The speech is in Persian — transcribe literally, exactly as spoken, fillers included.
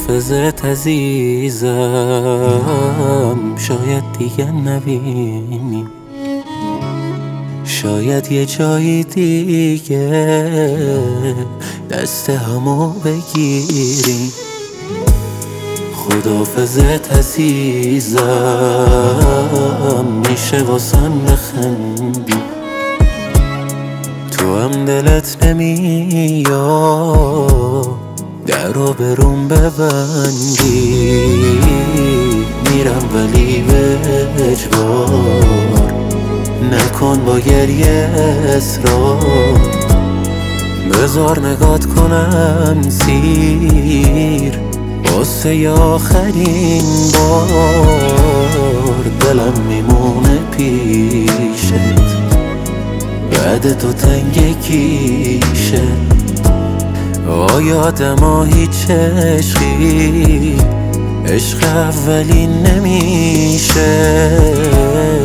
خداحافظت عزیزم، شاید دیگه نبینیم، شاید یه جایی دیگه دست همو بگیریم. خداحافظت عزیزم، میشه واسم بخندی، تو هم دلت نمیاد در رو بروم ببندی. میرم ولی به اجبار نکن با گریه اصرار، بذار نگات کنم سیر واسه ی آخرین بار. دلم میمونه پیشت بعد تو تنگ کیشه، آیا آدما هیچ عشقی عشق اولی نمیشه؟